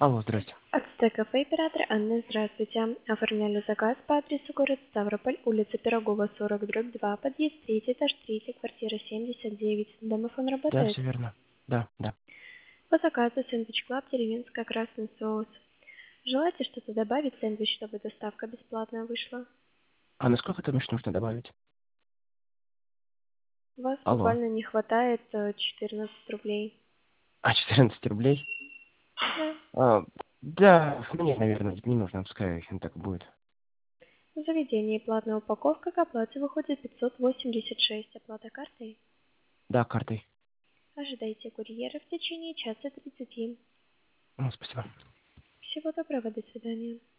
Алло, здрасте. Ацтек кафе, оператор Анна, здравствуйте. Оформляли заказ по адресу город Ставрополь, улица Пирогова, 40/2, подъезд 3, этаж 3, квартира 79. Домофон Да, работает. все верно. Да, да. По заказу сэндвич клаб, деревенская, красный соус. Желаете что-то добавить в сэндвич, чтобы доставка бесплатная вышла? А на сколько там еще нужно добавить? У вас Алло. буквально не хватает 14 рублей. А, 14 рублей? Да. А, да, мне, наверное, не нужно, пускай так будет. В заведении платная упаковка к оплате выходит 586. Оплата картой. Да, картой. Ожидайте курьера в течение часа 30. Ну, спасибо. Всего доброго, до свидания.